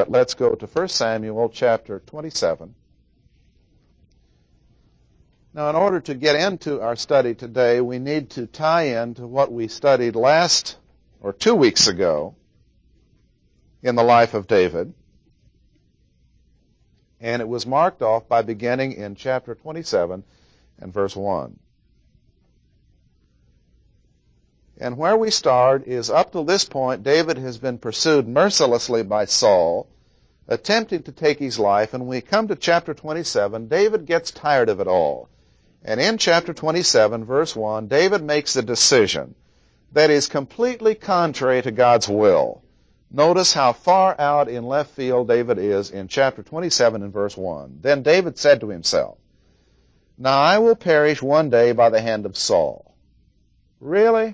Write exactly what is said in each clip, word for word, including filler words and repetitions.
that, let's go to First Samuel chapter twenty-seven. Now, in order to get into our study today, we need to tie in to what we studied last or two weeks ago in the life of David. And it was marked off by beginning in chapter twenty-seven and verse one. And where we start is up to this point, David has been pursued mercilessly by Saul, attempting to take his life. And when we come to chapter twenty-seven, David gets tired of it all. And in chapter twenty-seven, verse one, David makes a decision that is completely contrary to God's will. Notice how far out in left field David is in chapter twenty-seven and verse one. Then David said to himself, "Now I will perish one day by the hand of Saul." Really?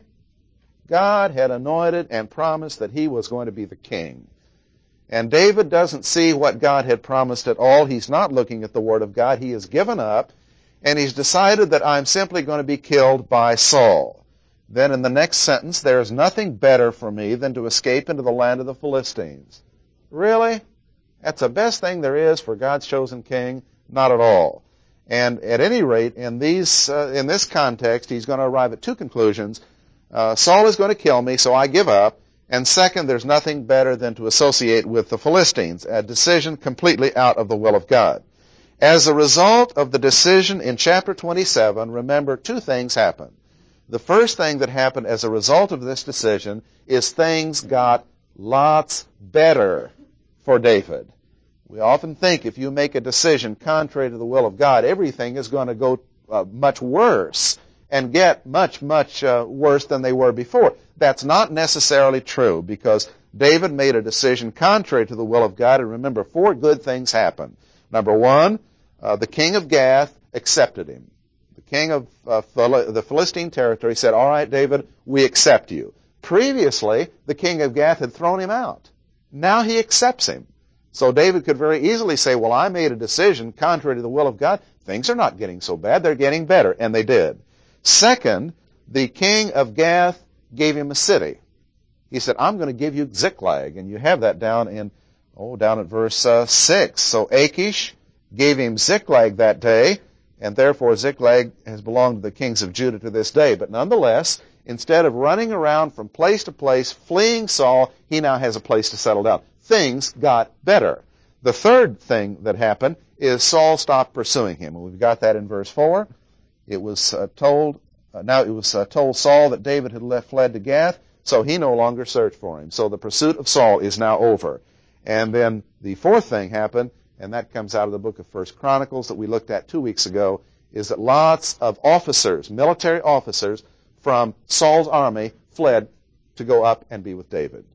God had anointed and promised that he was going to be the king. And David doesn't see what God had promised at all. He's not looking at the Word of God. He has given up, and he's decided that I'm simply going to be killed by Saul. Then in the next sentence, there is nothing better for me than to escape into the land of the Philistines. Really? That's the best thing there is for God's chosen king? Not at all. And at any rate, in these uh, in this context, he's going to arrive at two conclusions. Uh, Saul is going to kill me, so I give up. And second, there's nothing better than to associate with the Philistines, a decision completely out of the will of God. As a result of the decision in chapter twenty-seven, remember, two things happened. The first thing that happened as a result of this decision is things got lots better for David. We often think if you make a decision contrary to the will of God, everything is going to go uh, much worse and get much, much uh, worse than they were before. That's not necessarily true, because David made a decision contrary to the will of God, and remember, four good things happened. Number one, uh, the king of Gath accepted him. The king of uh, the Philistine territory said, "All right, David, we accept you." Previously, the king of Gath had thrown him out. Now he accepts him. So David could very easily say, well, I made a decision contrary to the will of God. Things are not getting so bad. They're getting better. And they did. Second, the king of Gath gave him a city. He said, I'm going to give you Ziklag. And you have that down in, oh, down at verse uh, six. So Achish gave him Ziklag that day, and therefore Ziklag has belonged to the kings of Judah to this day. But nonetheless, instead of running around from place to place, fleeing Saul, he now has a place to settle down. Things got better. The third thing that happened is Saul stopped pursuing him. And we've got that in verse four. It was uh, told, uh, now it was uh, told Saul that David had left, fled to Gath, so he no longer searched for him. So the pursuit of Saul is now over. And then the fourth thing happened, and that comes out of the book of First Chronicles that we looked at two weeks ago, is that lots of officers, military officers from Saul's army fled to go up and be with David.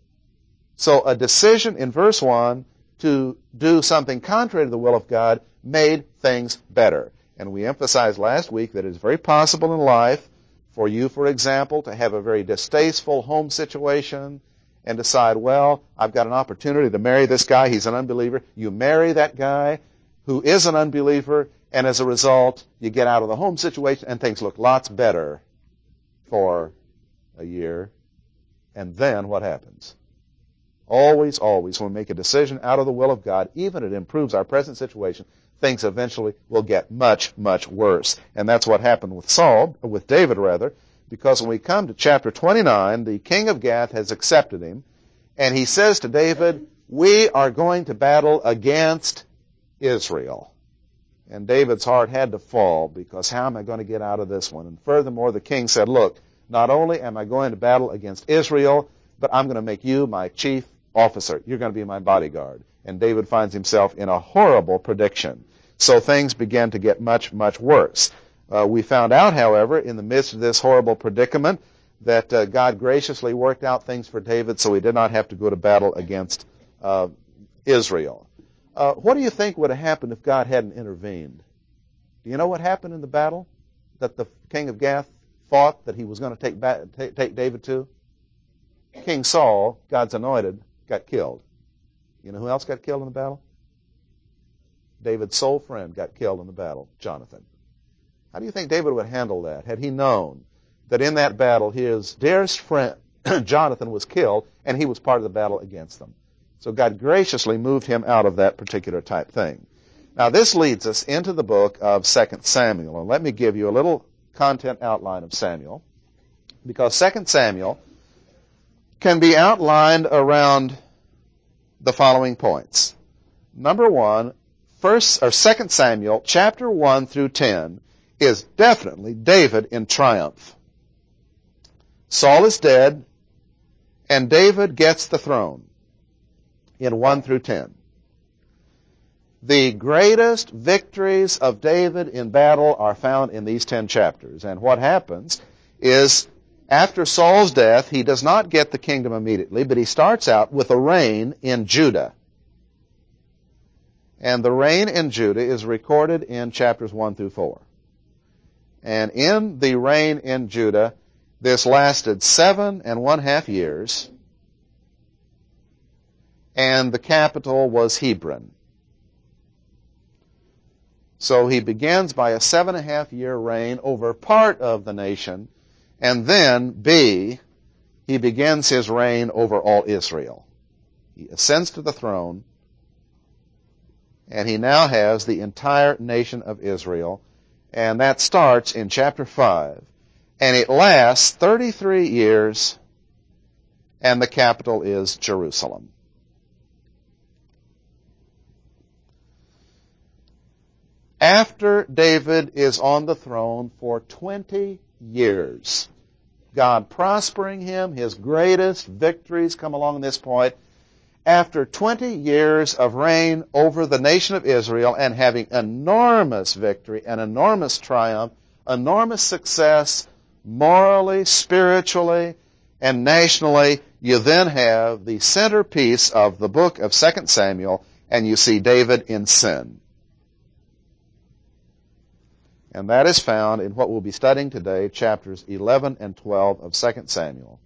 So a decision in verse one to do something contrary to the will of God made things better. And we emphasized last week that it is very possible in life for you, for example, to have a very distasteful home situation and decide, well, I've got an opportunity to marry this guy. He's an unbeliever. You marry that guy who is an unbeliever, and as a result, you get out of the home situation, and things look lots better for a year. And then what happens? Always, always, when we make a decision out of the will of God, even if it improves our present situation, things eventually will get much, much worse. And that's what happened with Saul, or with David rather, because when we come to chapter twenty-nine, the king of Gath has accepted him, and he says to David, we are going to battle against Israel. And David's heart had to fall, because how am I going to get out of this one? And furthermore, the king said, look, not only am I going to battle against Israel, but I'm going to make you my chief officer. You're going to be my bodyguard. And David finds himself in a horrible prediction. So things began to get much, much worse. Uh, we found out, however, in the midst of this horrible predicament, that uh, God graciously worked out things for David, so he did not have to go to battle against uh, Israel. Uh, what do you think would have happened if God hadn't intervened? Do you know what happened in the battle that the king of Gath fought, that he was going to take, ba- take, take David to? King Saul, God's anointed, got killed. You know who else got killed in the battle? David's sole friend got killed in the battle, Jonathan. How do you think David would handle that had he known that in that battle his dearest friend, Jonathan, was killed, and he was part of the battle against them? So God graciously moved him out of that particular type thing. Now this leads us into the book of Second Samuel. And let me give you a little content outline of Samuel. Because Second Samuel can be outlined around the following points. Number one, First or Second Samuel, chapter one through ten, is definitely David in triumph. Saul is dead, and David gets the throne in one through ten. The greatest victories of David in battle are found in these ten chapters. And what happens is, after Saul's death, he does not get the kingdom immediately, but he starts out with a reign in Judah. And the reign in Judah is recorded in chapters one through four. And in the reign in Judah, this lasted seven and one half years, and the capital was Hebron. So he begins by a seven and a half year reign over part of the nation, and then, B, he begins his reign over all Israel. He ascends to the throne, and he now has the entire nation of Israel, and that starts in chapter five. And it lasts thirty-three years, and the capital is Jerusalem. After David is on the throne for twenty years, God prospering him, his greatest victories come along this point. After twenty years of reign over the nation of Israel and having enormous victory, an enormous triumph, enormous success, morally, spiritually, and nationally, you then have the centerpiece of the book of Second Samuel, and you see David in sin. And that is found in what we'll be studying today, chapters eleven and twelve of Second Samuel.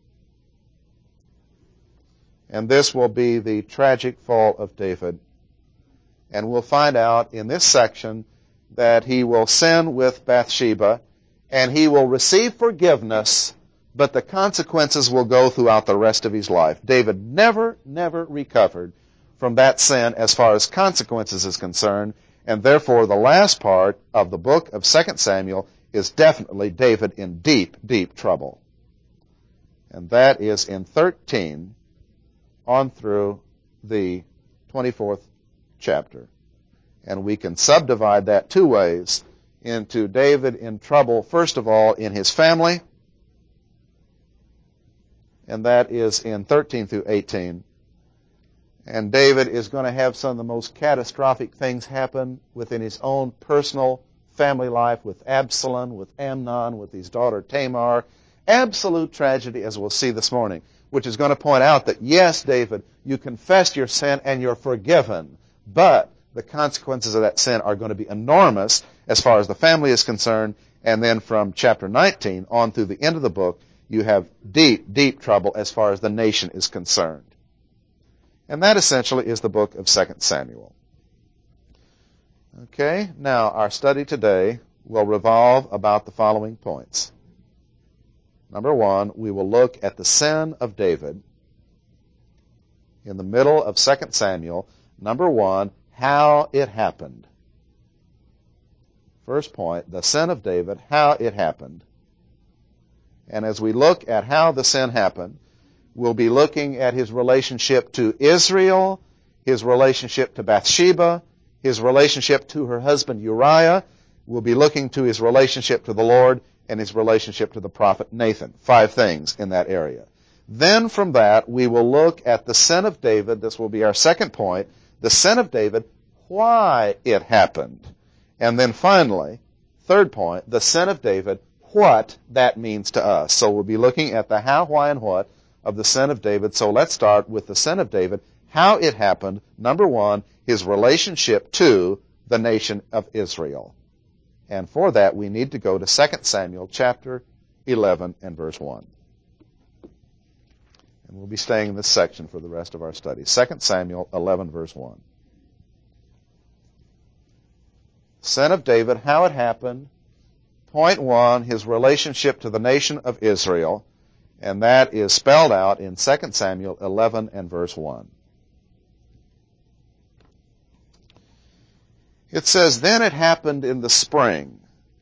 And this will be the tragic fall of David. And we'll find out in this section that he will sin with Bathsheba, and he will receive forgiveness, but the consequences will go throughout the rest of his life. David never, never recovered from that sin as far as consequences is concerned, and therefore the last part of the book of Second Samuel is definitely David in deep, deep trouble. And that is in thirteen on through the twenty-fourth chapter. And we can subdivide that two ways, into David in trouble, first of all, in his family, and that is in thirteen through eighteen. And David is going to have some of the most catastrophic things happen within his own personal family life, with Absalom, with Amnon, with his daughter Tamar. Absolute tragedy, as we'll see this morning, which is going to point out that, yes, David, you confessed your sin and you're forgiven, but the consequences of that sin are going to be enormous as far as the family is concerned. And then from chapter nineteen on through the end of the book, you have deep, deep trouble as far as the nation is concerned. And that essentially is the book of Second Samuel. Okay, now our study today will revolve about the following points. Number one, we will look at the sin of David in the middle of Second Samuel. Number one, how it happened. First point, the sin of David, how it happened. And as we look at how the sin happened, we'll be looking at his relationship to Israel, his relationship to Bathsheba, his relationship to her husband Uriah. We'll be looking to his relationship to the Lord and his relationship to the prophet Nathan. Five things in that area. Then from that, we will look at the sin of David. This will be our second point. The sin of David, why it happened. And then finally, third point, the sin of David, what that means to us. So we'll be looking at the how, why, and what of the sin of David. So let's start with the sin of David, how it happened. Number one, his relationship to the nation of Israel. And for that, we need to go to Second Samuel chapter eleven and verse one. And we'll be staying in this section for the rest of our study. Second Samuel eleven, verse one. Sin of David, how it happened. Point one, his relationship to the nation of Israel. And that is spelled out in Second Samuel eleven and verse one. It says, "Then it happened in the spring,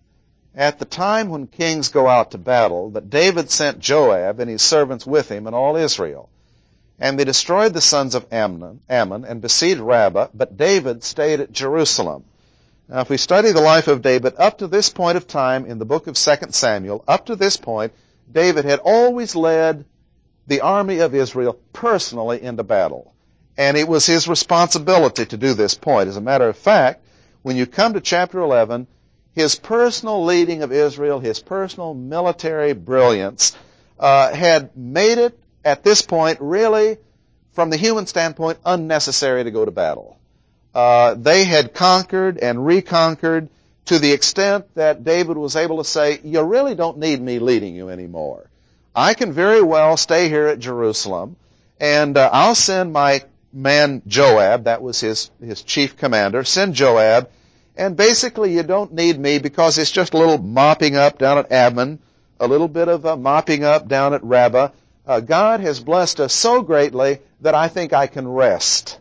at the time when kings go out to battle, that David sent Joab and his servants with him and all Israel. And they destroyed the sons of Ammon, Ammon and besieged Rabbah, but David stayed at Jerusalem." Now, if we study the life of David up to this point of time in the book of Second Samuel, up to this point, David had always led the army of Israel personally into battle. And it was his responsibility to do this point. As a matter of fact, when you come to chapter eleven, his personal leading of Israel, his personal military brilliance, uh, had made it, at this point, really, from the human standpoint, unnecessary to go to battle. Uh, they had conquered and reconquered to the extent that David was able to say, "You really don't need me leading you anymore. I can very well stay here at Jerusalem, and uh, I'll send my man Joab," that was his, his chief commander, "send Joab, and basically you don't need me because it's just a little mopping up down at Ammon, a little bit of a mopping up down at Rabbah. Uh, God has blessed us so greatly that I think I can rest."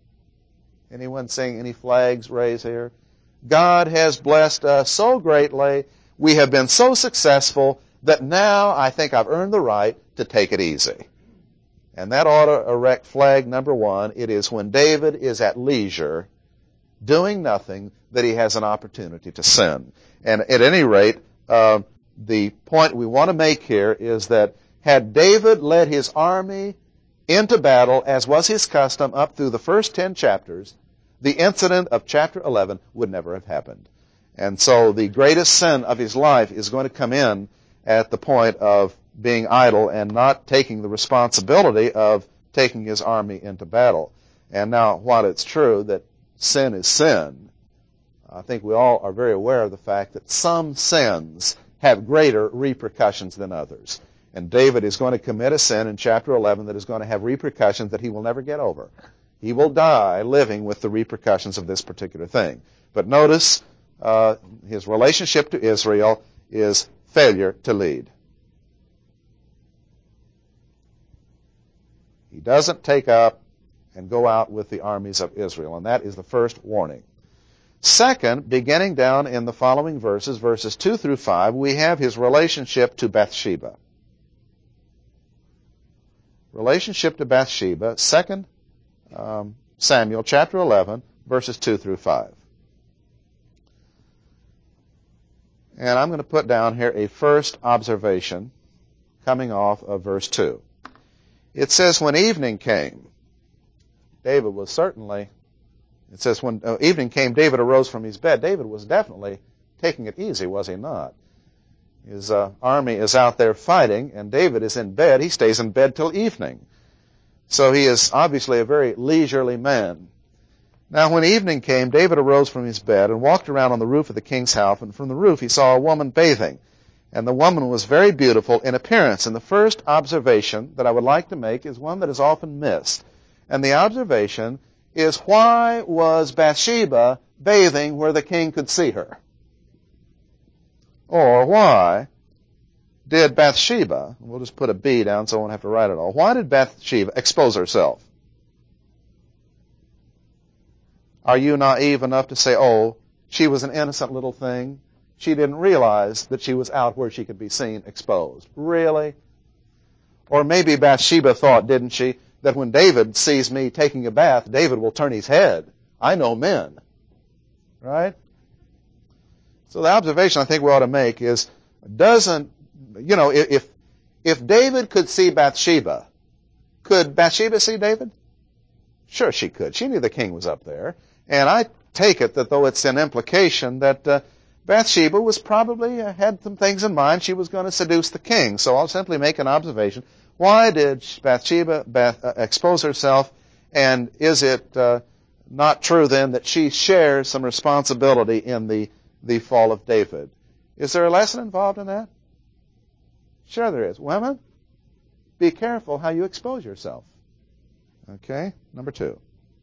Anyone seeing any flags raised here? God has blessed us so greatly, we have been so successful, that now I think I've earned the right to take it easy. And that ought to erect flag number one. It is when David is at leisure, doing nothing, that he has an opportunity to sin. And at any rate, uh, the point we want to make here is that had David led his army into battle, as was his custom up through the first ten chapters, the incident of chapter eleven would never have happened. And so the greatest sin of his life is going to come in at the point of being idle and not taking the responsibility of taking his army into battle. And now, while it's true that sin is sin, I think we all are very aware of the fact that some sins have greater repercussions than others. And David is going to commit a sin in chapter eleven that is going to have repercussions that he will never get over. He will die living with the repercussions of this particular thing. But notice, uh, his relationship to Israel is failure to lead. He doesn't take up and go out with the armies of Israel, and that is the first warning. Second, beginning down in the following verses, verses two through five, we have his relationship to Bathsheba. Relationship to Bathsheba, Second um, Samuel, chapter eleven, verses two through five. And I'm going to put down here a first observation coming off of verse two. It says, when evening came, David was certainly, it says, when uh, evening came, David arose from his bed. David was definitely taking it easy, was he not? His uh, army is out there fighting, and David is in bed. He stays in bed till evening. So he is obviously a very leisurely man. Now, when evening came, David arose from his bed and walked around on the roof of the king's house, and from the roof he saw a woman bathing. And the woman was very beautiful in appearance. And the first observation that I would like to make is one that is often missed. And the observation is, why was Bathsheba bathing where the king could see her? Or why did Bathsheba, we'll just put a B down so I won't have to write it all, why did Bathsheba expose herself? Are you naive enough to say, oh, she was an innocent little thing? She didn't realize that she was out where she could be seen exposed. Really? Or maybe Bathsheba thought, didn't she, that when David sees me taking a bath, David will turn his head. I know men. Right? So the observation I think we ought to make is, doesn't, you know, if if David could see Bathsheba, could Bathsheba see David? Sure she could. She knew the king was up there. And I take it that though it's an implication that uh, Bathsheba was probably, uh, had some things in mind. She was going to seduce the king. So I'll simply make an observation. Why did Bathsheba Bath, uh, expose herself? And is it uh, not true then that she shares some responsibility in the, the fall of David? Is there a lesson involved in that? Sure there is. Women, be careful how you expose yourself. Okay, number two.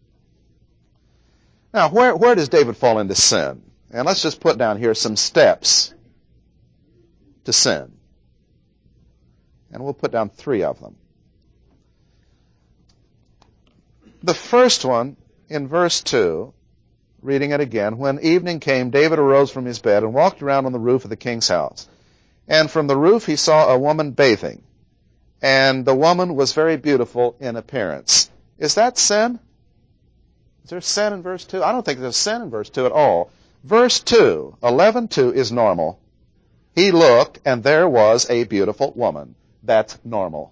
Now, where, where does David fall into sin? And let's just put down here some steps to sin. And we'll put down three of them. The first one, in verse two, reading it again. When evening came, David arose from his bed and walked around on the roof of the king's house. And from the roof he saw a woman bathing. And the woman was very beautiful in appearance. Is that sin? Is there sin in verse two? I don't think there's sin in verse two at all. Verse two, eleven two is normal. He looked, and there was a beautiful woman. That's normal.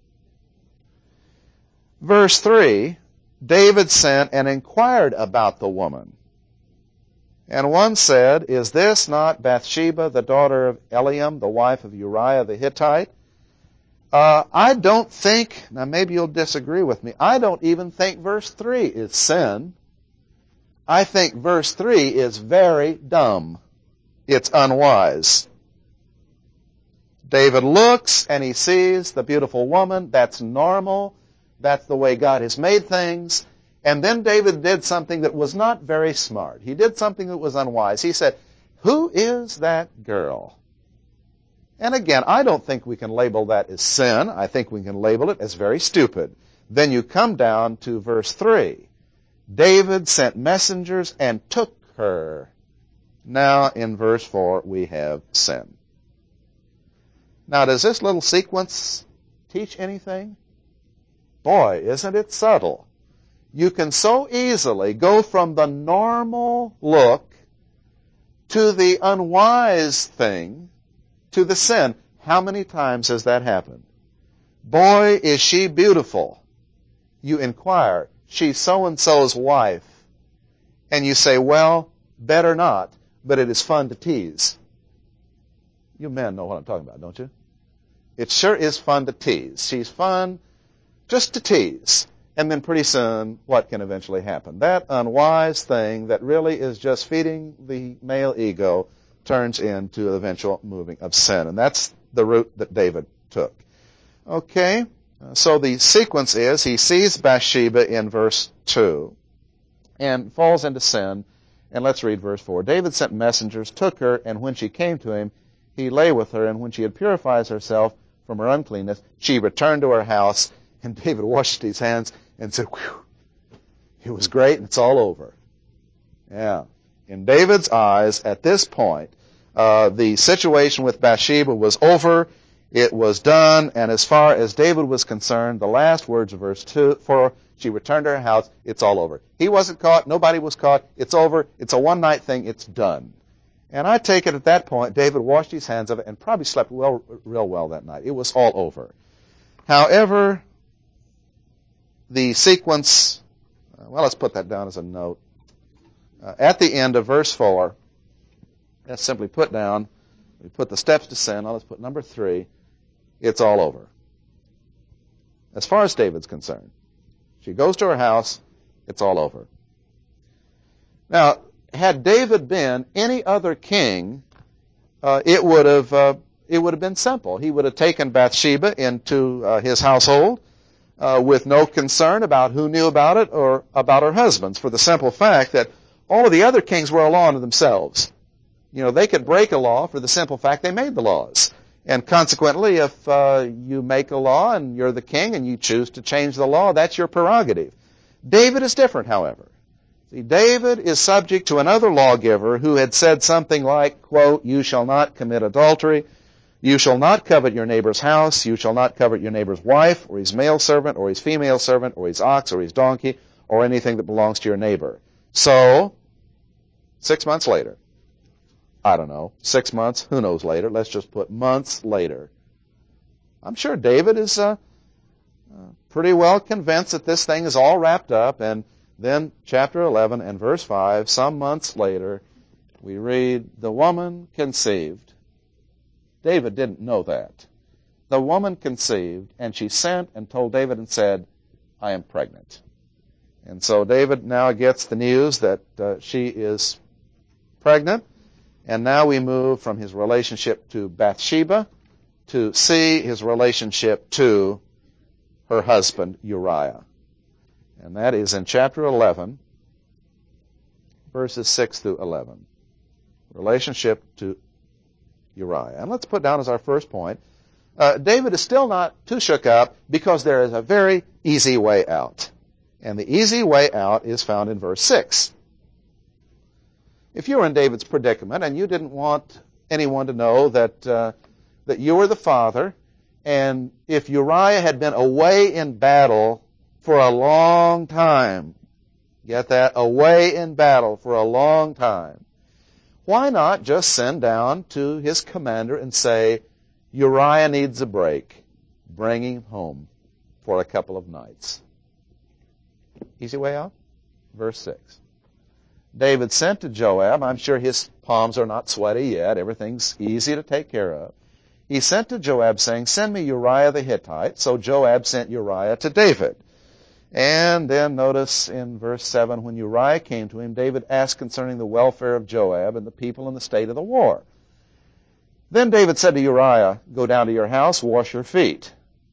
Verse three, David sent and inquired about the woman. And one said, is this not Bathsheba, the daughter of Eliam, the wife of Uriah the Hittite? Uh, I don't think, now maybe you'll disagree with me, I don't even think verse three is sin. I think verse three is very dumb. It's unwise. David looks and he sees the beautiful woman. That's normal. That's the way God has made things. And then David did something that was not very smart. He did something that was unwise. He said, who is that girl? And again, I don't think we can label that as sin. I think we can label it as very stupid. Then you come down to verse three. David sent messengers and took her. Now in verse four we have sin. Now does this little sequence teach anything? Boy, isn't it subtle. You can so easily go from the normal look to the unwise thing to the sin. How many times has that happened? Boy, is she beautiful. You inquire, she's so-and-so's wife. And you say, well, better not, but it is fun to tease. You men know what I'm talking about, don't you? It sure is fun to tease. She's fun just to tease. And then pretty soon, what can eventually happen? That unwise thing that really is just feeding the male ego turns into the eventual moving of sin. And that's the route that David took. Okay, so the sequence is he sees Bathsheba in verse two and falls into sin. And let's read verse four. David sent messengers, took her, and when she came to him, he lay with her. And when she had purified herself from her uncleanness, she returned to her house. And David washed his hands and said, whew, it was great and it's all over. Yeah. In David's eyes, at this point, uh, the situation with Bathsheba was over. It was done. And as far as David was concerned, the last words of verse two, for she returned to her house, it's all over. He wasn't caught. Nobody was caught. It's over. It's a one-night thing. It's done. And I take it at that point, David washed his hands of it and probably slept well, real well that night. It was all over. However, the sequence, uh, well, let's put that down as a note. Uh, at the end of verse four, let's simply put down, we put the steps to sin. Now let's put number three. It's all over. As far as David's concerned, she goes to her house. It's all over. Now, had David been any other king, uh, it would have uh, it would have been simple. He would have taken Bathsheba into uh, his household uh, with no concern about who knew about it or about her husbands, for the simple fact that all of the other kings were a law unto themselves. You know, they could break a law for the simple fact they made the laws. And consequently, if uh, you make a law and you're the king and you choose to change the law, that's your prerogative. David is different, however. See, David is subject to another lawgiver who had said something like, quote, you shall not commit adultery, you shall not covet your neighbor's house, you shall not covet your neighbor's wife, or his male servant, or his female servant, or his ox, or his donkey, or anything that belongs to your neighbor. So, six months later, I don't know, six months, who knows later, let's just put months later, I'm sure David is uh, uh, pretty well convinced that this thing is all wrapped up. And then chapter eleven and verse five, some months later, we read, the woman conceived. David didn't know that. The woman conceived, and she sent and told David and said, I am pregnant. And so David now gets the news that uh, she is pregnant. And now we move from his relationship to Bathsheba to see his relationship to her husband, Uriah. And that is in chapter eleven, verses six through eleven. Relationship to Uriah. And let's put down as our first point, uh, David is still not too shook up because there is a very easy way out. And the easy way out is found in verse six. If you were in David's predicament and you didn't want anyone to know that uh, that you were the father, and if Uriah had been away in battle for a long time, get that? Away in battle for a long time, why not just send down to his commander and say, Uriah needs a break. Bring him home for a couple of nights. Easy way out? Verse six. David sent to Joab. I'm sure his palms are not sweaty yet. Everything's easy to take care of. He sent to Joab saying, send me Uriah the Hittite. So Joab sent Uriah to David. And then notice in verse seven, when Uriah came to him, David asked concerning the welfare of Joab and the people and the state of the war. Then David said to Uriah, go down to your house, wash your feet.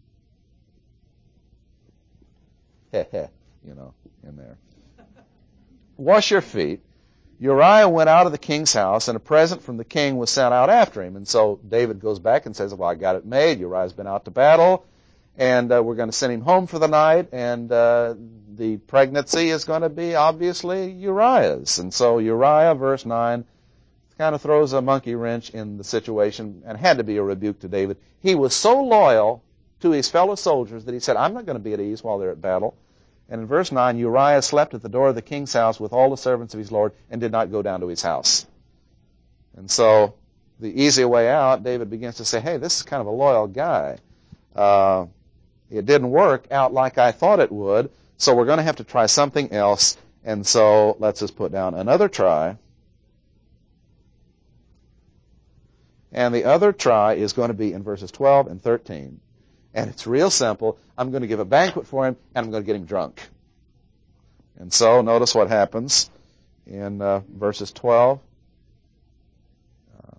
Heh heh, you know, in there. Wash your feet. Uriah went out of the king's house, and a present from the king was sent out after him. And so David goes back and says, well, I got it made. Uriah's been out to battle, and uh, we're going to send him home for the night, and uh, the pregnancy is going to be obviously Uriah's. And so Uriah, verse nine, kind of throws a monkey wrench in the situation and had to be a rebuke to David. He was so loyal to his fellow soldiers that he said, I'm not going to be at ease while they're at battle. And in verse nine, Uriah slept at the door of the king's house with all the servants of his lord and did not go down to his house. And so the easy way out, David begins to say, hey, this is kind of a loyal guy. Uh, it didn't work out like I thought it would, so we're going to have to try something else. And so let's just put down another try. And the other try is going to be in verses twelve and thirteen. And it's real simple. I'm going to give a banquet for him, and I'm going to get him drunk. And so notice what happens in uh, verses twelve. Uh,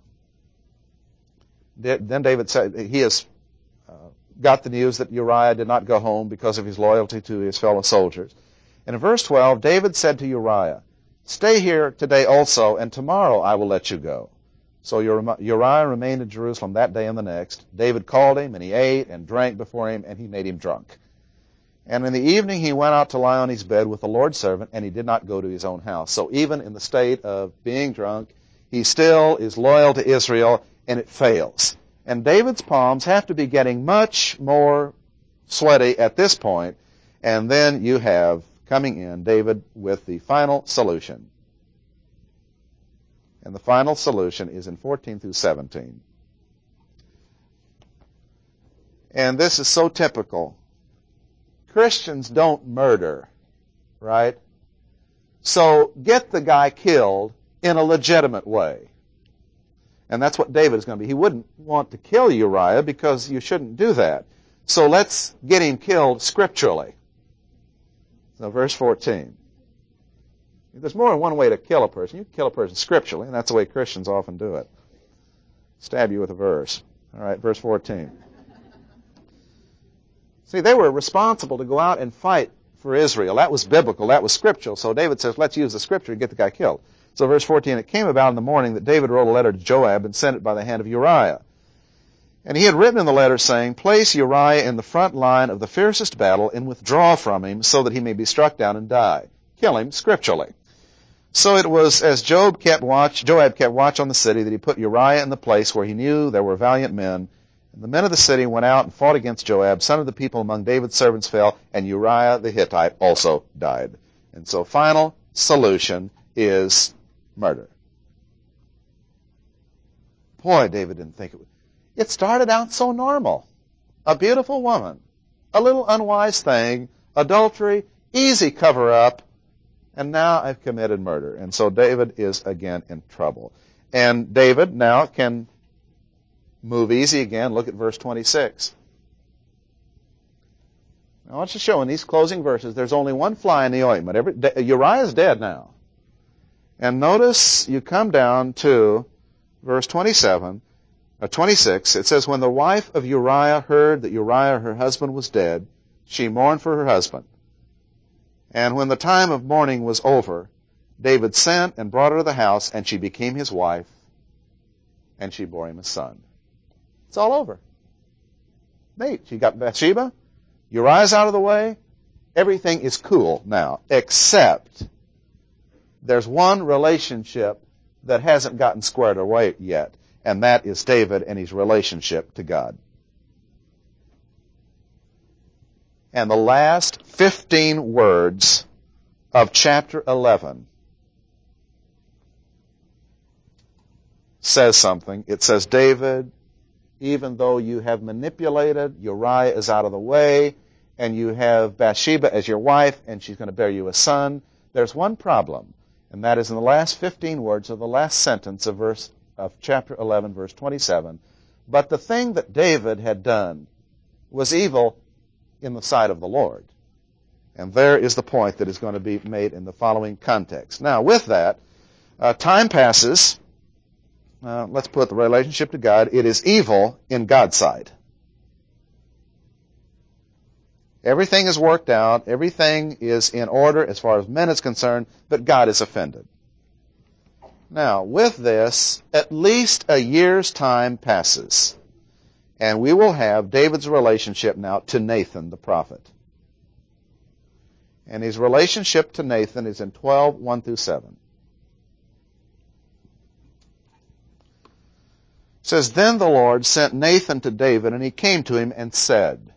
then David said he has uh, got the news that Uriah did not go home because of his loyalty to his fellow soldiers. And in verse twelve, David said to Uriah, stay here today also, and tomorrow I will let you go. So Uriah remained in Jerusalem that day and the next. David called him, and he ate and drank before him, and he made him drunk. And in the evening he went out to lie on his bed with the Lord's servant, and he did not go to his own house. So even in the state of being drunk, he still is loyal to Israel, and it fails. And David's palms have to be getting much more sweaty at this point, and then you have, coming in, David with the final solution. And the final solution is in fourteen through seventeen. And this is so typical. Christians don't murder, right? So get the guy killed in a legitimate way. And that's what David is going to be. He wouldn't want to kill Uriah because you shouldn't do that. So let's get him killed scripturally. So verse fourteen. There's more than one way to kill a person. You can kill a person scripturally, and that's the way Christians often do it. Stab you with a verse. All right, verse fourteen. See, they were responsible to go out and fight for Israel. That was biblical. That was scriptural. So David says, let's use the scripture to get the guy killed. So verse fourteen, it came about in the morning that David wrote a letter to Joab and sent it by the hand of Uriah. And he had written in the letter saying, place Uriah in the front line of the fiercest battle and withdraw from him so that he may be struck down and die. Kill him scripturally. So it was as Joab kept watch, Joab kept watch on the city that he put Uriah in the place where he knew there were valiant men. And the men of the city went out and fought against Joab. Some of the people among David's servants fell, and Uriah the Hittite also died. And so final solution is murder. Boy, David didn't think it would. It started out so normal. A beautiful woman, a little unwise thing, adultery, easy cover-up, and now I've committed murder. And so David is again in trouble. And David now can move easy again. Look at verse twenty-six. I want to show in these closing verses there's only one fly in the ointment. Every, Uriah is dead now. And notice you come down to verse twenty-seven, or twenty-six. It says, when the wife of Uriah heard that Uriah her husband was dead, she mourned for her husband. And when the time of mourning was over, David sent and brought her to the house, and she became his wife, and she bore him a son. It's all over. Neat. She got Bathsheba. Uriah's out of the way. Everything is cool now, except there's one relationship that hasn't gotten squared away yet, and that is David and his relationship to God. And the last fifteen words of chapter eleven says something. It says, David, even though you have manipulated, Uriah is out of the way, and you have Bathsheba as your wife, and she's going to bear you a son, there's one problem, and that is in the last fifteen words of the last sentence of verse of chapter eleven, verse twenty-seven. But the thing that David had done was evil in the sight of the Lord. And there is the point that is going to be made in the following context. Now, with that, uh, time passes. Uh, let's put the relationship to God. It is evil in God's sight. Everything is worked out. Everything is in order as far as men is concerned, but God is offended. Now, with this, at least a year's time passes, and we will have David's relationship now to Nathan the prophet. And his relationship to Nathan is in twelve, one through seven. It says, Then the Lord sent Nathan to David, and he came to him and said,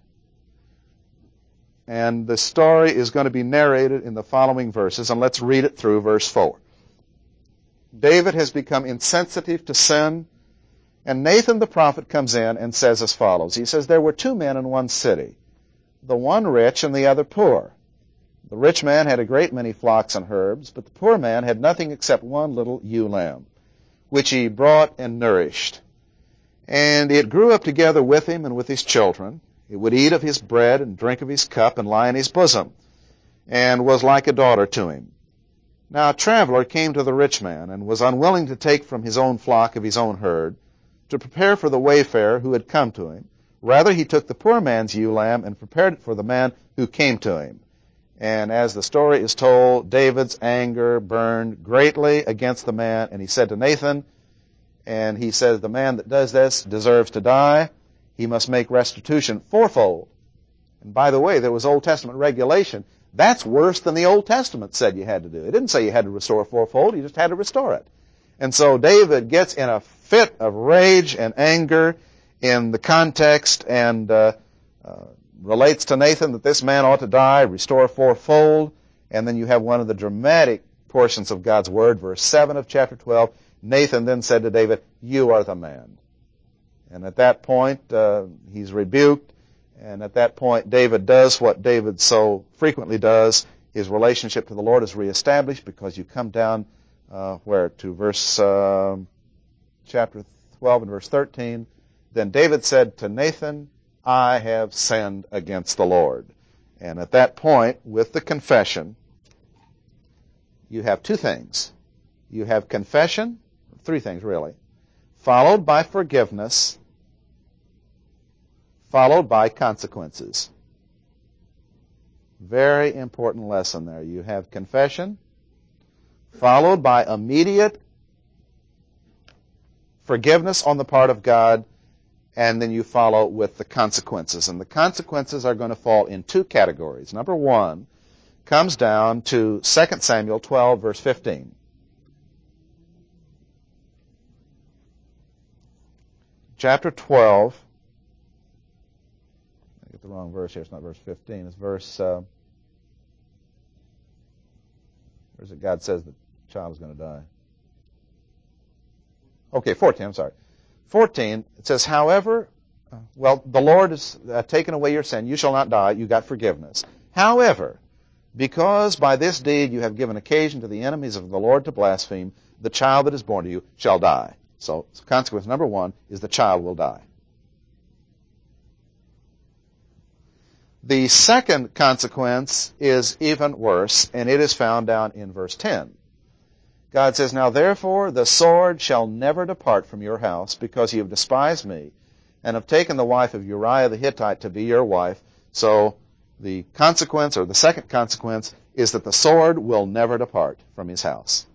and the story is going to be narrated in the following verses, and let's read it through verse four. David has become insensitive to sin, and Nathan the prophet comes in and says as follows. He says, There were two men in one city, the one rich and the other poor. The rich man had a great many flocks and herds, but the poor man had nothing except one little ewe lamb, which he brought and nourished. And it grew up together with him and with his children. It would eat of his bread and drink of his cup and lie in his bosom, and was like a daughter to him. Now a traveler came to the rich man, and was unwilling to take from his own flock of his own herd, to prepare for the wayfarer who had come to him. Rather he took the poor man's ewe lamb, and prepared it for the man who came to him. And as the story is told, David's anger burned greatly against the man, and he said to Nathan, and he says, the man that does this deserves to die. He must make restitution fourfold. And by the way, there was Old Testament regulation. That's worse than the Old Testament said you had to do. It didn't say you had to restore fourfold. You just had to restore it. And so David gets in a fit of rage and anger in the context and uh, uh, relates to Nathan that this man ought to die, restore fourfold. And then you have one of the dramatic portions of God's Word, verse seven of chapter twelve. Nathan then said to David, You are the man. And at that point, uh, he's rebuked. And at that point, David does what David so frequently does. His relationship to the Lord is reestablished, because you come down uh, where to verse uh, chapter twelve and verse thirteen. Then David said to Nathan, I have sinned against the Lord. And at that point, with the confession, you have two things. You have confession, three things really, followed by forgiveness, followed by consequences. Very important lesson there. You have confession, followed by immediate forgiveness on the part of God, and then you follow with the consequences. And the consequences are going to fall in two categories. Number one comes down to Second Samuel twelve, verse fifteen. Chapter twelve, I get the wrong verse here, it's not verse fifteen, it's verse, uh, where's it God says the child is going to die? Okay, fourteen, I'm sorry. fourteen, it says, however, uh, well, the Lord has uh, taken away your sin, you shall not die, you got forgiveness. However, because by this deed you have given occasion to the enemies of the Lord to blaspheme, the child that is born to you shall die. So, consequence number one is the child will die. The second consequence is even worse, and it is found down in verse ten. God says, Now therefore the sword shall never depart from your house, because you have despised me, and have taken the wife of Uriah the Hittite to be your wife. So the consequence, or the second consequence, is that the sword will never depart from his house.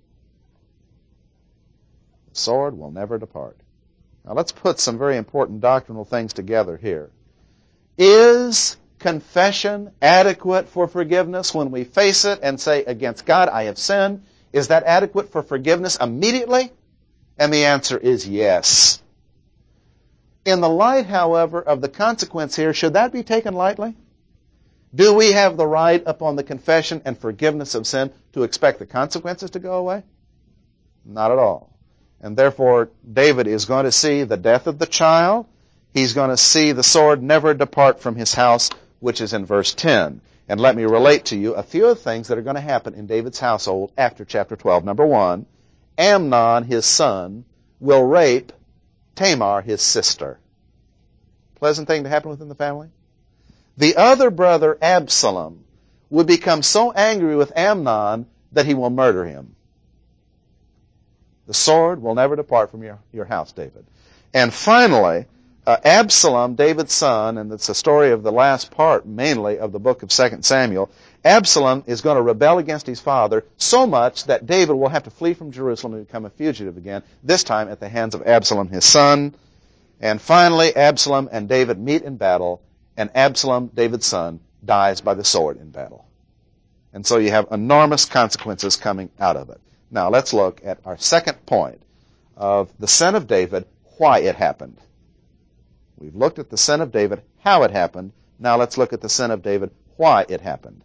The sword will never depart. Now let's put some very important doctrinal things together here. Is confession adequate for forgiveness when we face it and say, against God I have sinned? Is that adequate for forgiveness immediately? And the answer is yes. In the light, however, of the consequence here, should that be taken lightly? Do we have the right upon the confession and forgiveness of sin to expect the consequences to go away? Not at all. And therefore, David is going to see the death of the child. He's going to see the sword never depart from his house, which is in verse ten. And let me relate to you a few of the things that are going to happen in David's household after chapter twelve. Number one, Amnon, his son, will rape Tamar, his sister. Pleasant thing to happen within the family? The other brother, Absalom, would become so angry with Amnon that he will murder him. The sword will never depart from your, your house, David. And finally, uh, Absalom, David's son, and it's the story of the last part, mainly, of the book of Second Samuel, Absalom is going to rebel against his father so much that David will have to flee from Jerusalem and become a fugitive again, this time at the hands of Absalom, his son. And finally, Absalom and David meet in battle, and Absalom, David's son, dies by the sword in battle. And so you have enormous consequences coming out of it. Now let's look at our second point of the sin of David, why it happened. We've looked at the sin of David, how it happened. Now let's look at the sin of David, why it happened.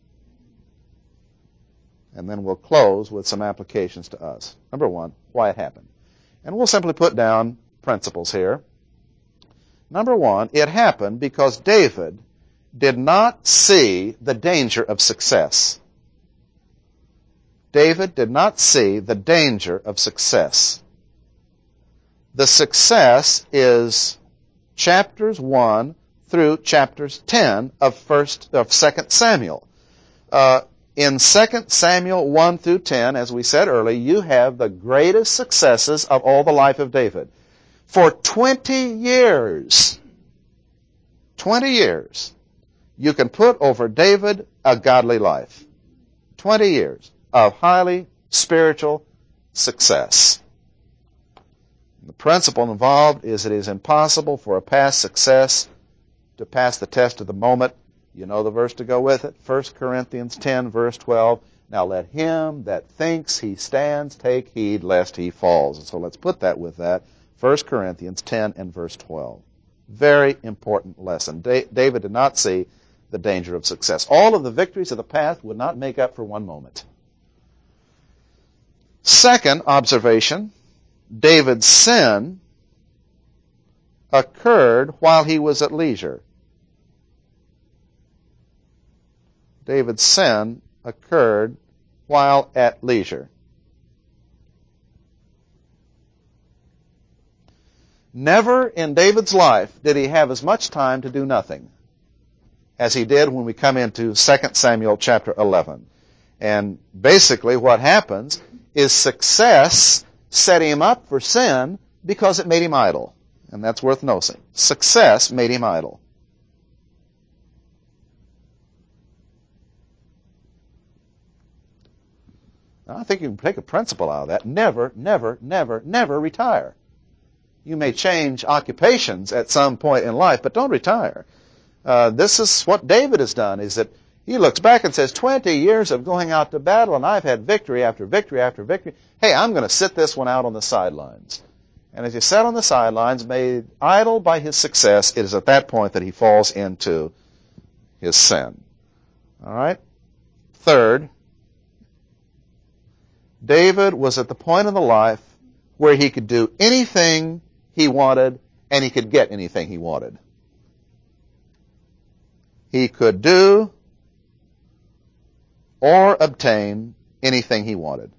And then we'll close with some applications to us. Number one, why it happened. And we'll simply put down principles here. Number one, it happened because David did not see the danger of success. David did not see the danger of success. The success is chapters one through chapters ten of first of Second Samuel. Uh, in Second Samuel one through ten, as we said earlier, you have the greatest successes of all the life of David. For twenty years, twenty years, you can put over David a godly life. twenty years of highly spiritual success. The principle involved is it is impossible for a past success to pass the test of the moment. You know the verse to go with it, First Corinthians ten, verse twelve. Now let him that thinks he stands take heed lest he falls. And so let's put that with that. First Corinthians ten and verse twelve. Very important lesson. David did not see the danger of success. All of the victories of the past would not make up for one moment. Second observation, David's sin occurred while he was at leisure. David's sin occurred while at leisure. Never in David's life did he have as much time to do nothing as he did when we come into Second Samuel chapter eleven. And basically what happens is success set him up for sin because it made him idle. And that's worth noticing. Success made him idle. Now, I think you can take a principle out of that. Never, never, never, never retire. You may change occupations at some point in life, but don't retire. Uh, this is what David has done, is that he looks back and says, twenty years of going out to battle, and I've had victory after victory after victory. Hey, I'm going to sit this one out on the sidelines. And as he sat on the sidelines, made idle by his success, it is at that point that he falls into his sin. All right? Third, David was at the point in the life where he could do anything he wanted, and he could get anything he wanted. He could do or obtain anything he wanted.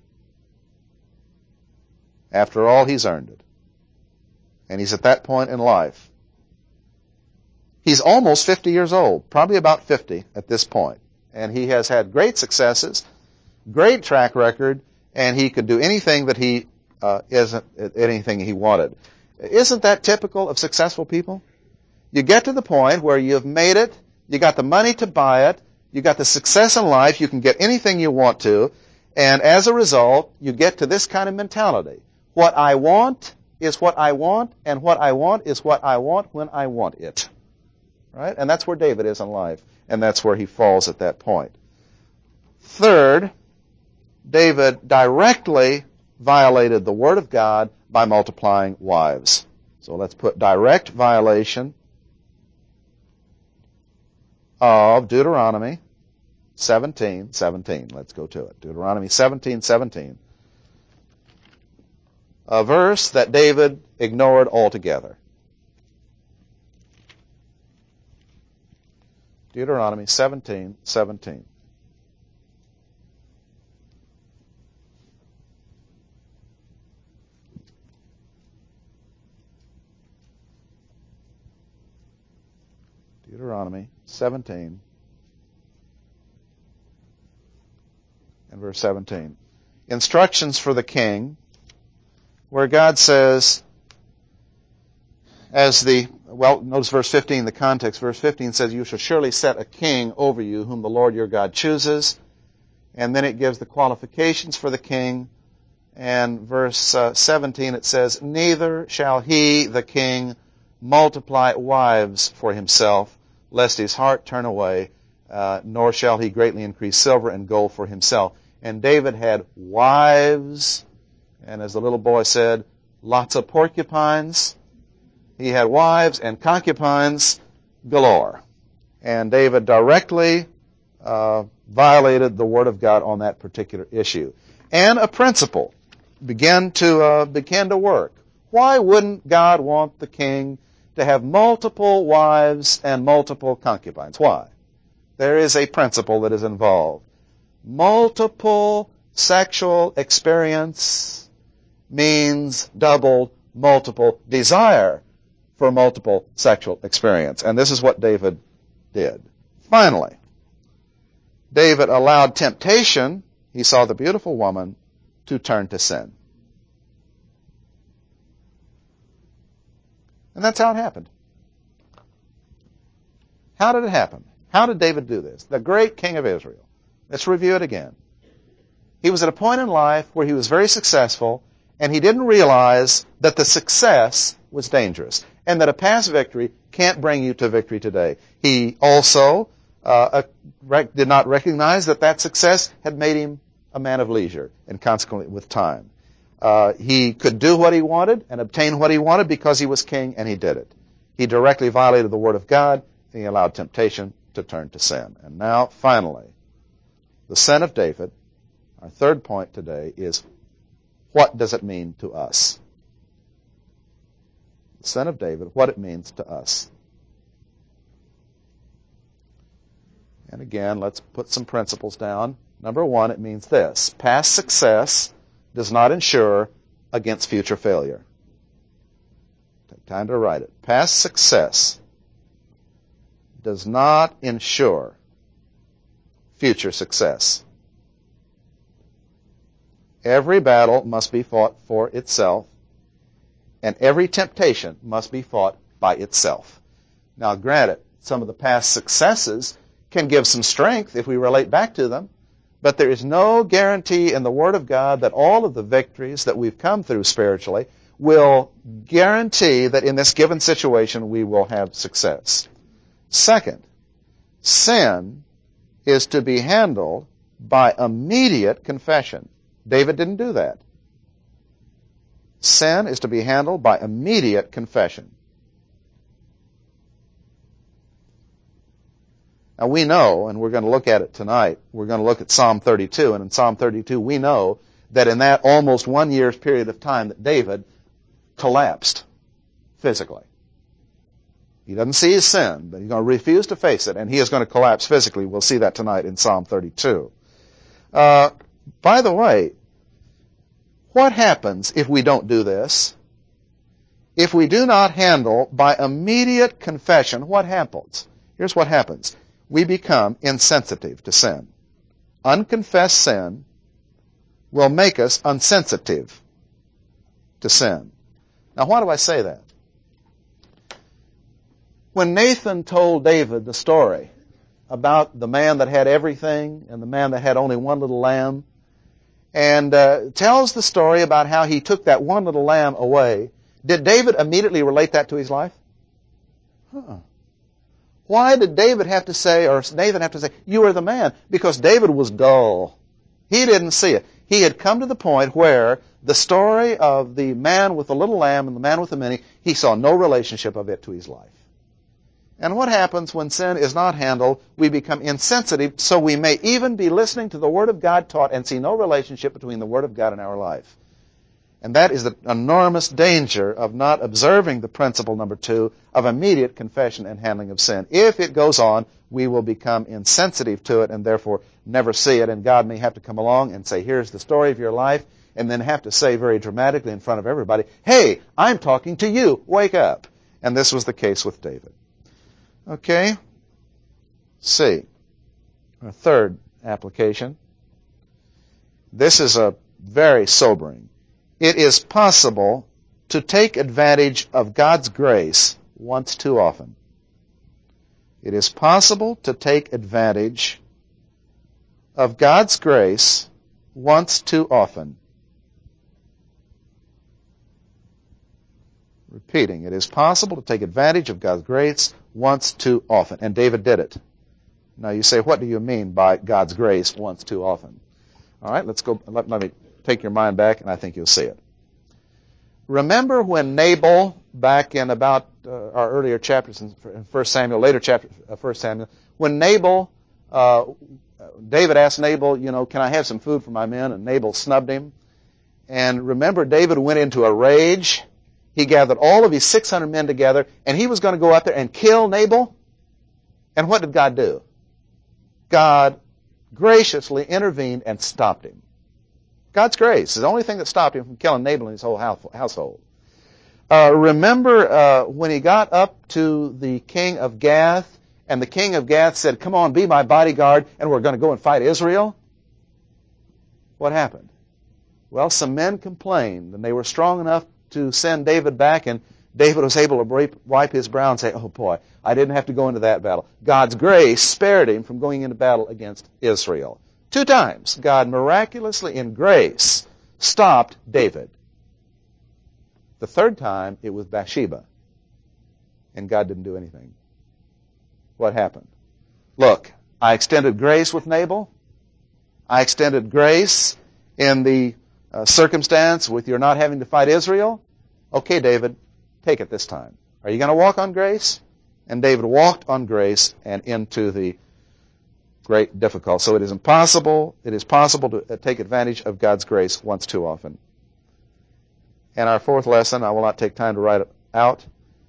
After all, he's earned it. And he's at that point in life. He's almost fifty years old, probably about fifty at this point. And he has had great successes, great track record, and he could do anything that he uh, isn't anything he wanted. Isn't that typical of successful people? You get to the point where you've made it, you got the money to buy it, you got the success in life, you can get anything you want to, and as a result, you get to this kind of mentality. What I want is what I want, and what I want is what I want when I want it. Right? And that's where David is in life, and that's where he falls at that point. Third, David directly violated the Word of God by multiplying wives. So let's put direct violation of Deuteronomy seventeen seventeen. Let's go to it. Deuteronomy seventeen seventeen. A verse that David ignored altogether. Deuteronomy seventeen seventeen. Deuteronomy seventeen and verse seventeen. Instructions for the king, where God says, as the, well, notice verse fifteen, the context. Verse fifteen says, you shall surely set a king over you whom the Lord your God chooses. And then it gives the qualifications for the king. And verse uh, seventeen, it says, neither shall he, the king, multiply wives for himself, lest his heart turn away, uh, nor shall he greatly increase silver and gold for himself. And David had wives, and as the little boy said, lots of porcupines. He had wives and concubines galore. And David directly uh, violated the Word of God on that particular issue. And a principle began to uh, began to work. Why wouldn't God want the king to have multiple wives and multiple concubines? Why? There is a principle that is involved. Multiple sexual experience means double multiple desire for multiple sexual experience. And this is what David did. Finally, David allowed temptation, he saw the beautiful woman, to turn to sin. And that's how it happened. How did it happen? How did David do this? The great king of Israel. Let's review it again. He was at a point in life where he was very successful, and he didn't realize that the success was dangerous, and that a past victory can't bring you to victory today. He also uh, rec- did not recognize that that success had made him a man of leisure, and consequently with time. Uh, he could do what he wanted and obtain what he wanted because he was king, and he did it. He directly violated the Word of God, and he allowed temptation to turn to sin. And now, finally, the sin of David, our third point today, is what does it mean to us? The sin of David, what it means to us. And again, let's put some principles down. Number one, it means this. Past success does not insure against future failure. Take time to write it. Past success does not ensure future success. Every battle must be fought for itself, and every temptation must be fought by itself. Now, granted, some of the past successes can give some strength if we relate back to them, but there is no guarantee in the Word of God that all of the victories that we've come through spiritually will guarantee that in this given situation we will have success. Second, sin is to be handled by immediate confession. David didn't do that. Sin is to be handled by immediate confession. Now we know, and we're going to look at it tonight, we're going to look at Psalm thirty-two, and in Psalm thirty-two we know that in that almost one year's period of time that David collapsed physically. He doesn't see his sin, but he's going to refuse to face it, and he is going to collapse physically. We'll see that tonight in Psalm thirty-two. Uh, by the way, what happens if we don't do this? If we do not handle by immediate confession, what happens? Here's what happens. We become insensitive to sin. Unconfessed sin will make us unsensitive to sin. Now, why do I say that? When Nathan told David the story about the man that had everything and the man that had only one little lamb, and uh, tells the story about how he took that one little lamb away, did David immediately relate that to his life? Uh-uh. Why did David have to say, or Nathan have to say, you are the man? Because David was dull. He didn't see it. He had come to the point where the story of the man with the little lamb and the man with the many, he saw no relationship of it to his life. And what happens when sin is not handled? We become insensitive, so we may even be listening to the Word of God taught and see no relationship between the Word of God and our life. And that is the enormous danger of not observing the principle, number two, of immediate confession and handling of sin. If it goes on, we will become insensitive to it and therefore never see it. And God may have to come along and say, here's the story of your life, and then have to say very dramatically in front of everybody, hey, I'm talking to you, wake up. And this was the case with David. Okay? C. Our third application. This is a very sobering. It is possible to take advantage of God's grace once too often. It is possible to take advantage of God's grace once too often. Repeating, it is possible to take advantage of God's grace once too often. And David did it. Now you say, what do you mean by God's grace once too often? All right, let's go. Let, let me take your mind back, and I think you'll see it. Remember when Nabal, back in about uh, our earlier chapters in First Samuel, later chapter of First Samuel, when Nabal, uh, David asked Nabal, you know, can I have some food for my men? And Nabal snubbed him. And remember, David went into a rage. He gathered all of his six hundred men together, and he was going to go out there and kill Nabal. And what did God do? God graciously intervened and stopped him. God's grace is the only thing that stopped him from killing Nabal and his whole household. Uh, remember uh, when he got up to the king of Gath, and the king of Gath said, come on, be my bodyguard, and we're going to go and fight Israel? What happened? Well, some men complained, and they were strong enough to send David back, and David was able to wipe his brow and say, oh boy, I didn't have to go into that battle. God's grace spared him from going into battle against Israel. Two times, God miraculously in grace stopped David. The third time, it was Bathsheba. And God didn't do anything. What happened? Look, I extended grace with Nabal. I extended grace in the uh, circumstance with your not having to fight Israel. Okay, David, take it this time. Are you going to walk on grace? And David walked on grace and into the great difficulty. So it is impossible, it is possible to take advantage of God's grace once too often. And our fourth lesson, I will not take time to write it out.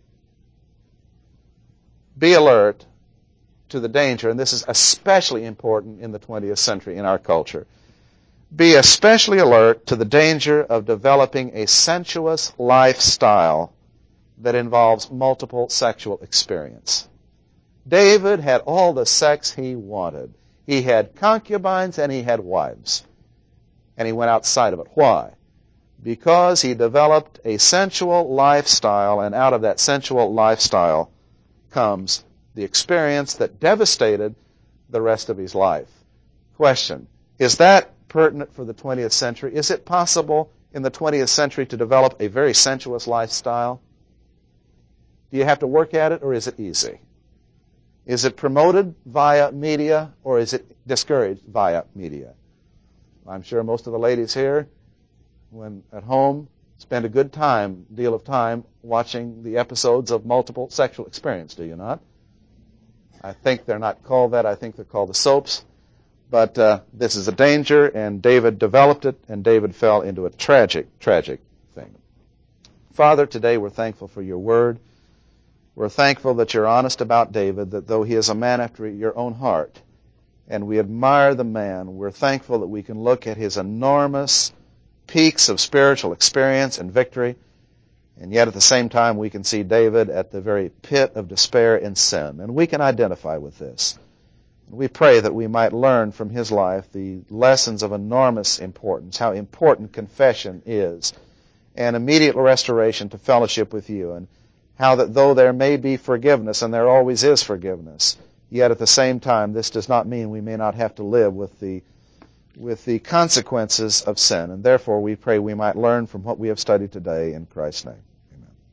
Be alert to the danger, and this is especially important in the twentieth century in our culture. Be especially alert to the danger of developing a sensuous lifestyle that involves multiple sexual experience. David had all the sex he wanted. He had concubines and he had wives. And he went outside of it. Why? Because he developed a sensual lifestyle, and out of that sensual lifestyle comes the experience that devastated the rest of his life. Question, is that pertinent for the twentieth century? Is it possible in the twentieth century to develop a very sensuous lifestyle? Do you have to work at it, or is it easy? Is it promoted via media, or is it discouraged via media? I'm sure most of the ladies here, when at home, spend a good time, deal of time, watching the episodes of Multiple Sexual Experience, do you not? I think they're not called that. I think they're called the soaps. But uh, this is a danger, and David developed it, and David fell into a tragic, tragic thing. Father, today we're thankful for your word. We're thankful that you're honest about David, that though he is a man after your own heart, and we admire the man, we're thankful that we can look at his enormous peaks of spiritual experience and victory, and yet at the same time we can see David at the very pit of despair and sin, and we can identify with this. We pray that we might learn from his life the lessons of enormous importance, how important confession is, and immediate restoration to fellowship with you, and how that though there may be forgiveness, and there always is forgiveness, yet at the same time this does not mean we may not have to live with the with the consequences of sin. And therefore we pray we might learn from what we have studied today in Christ's name.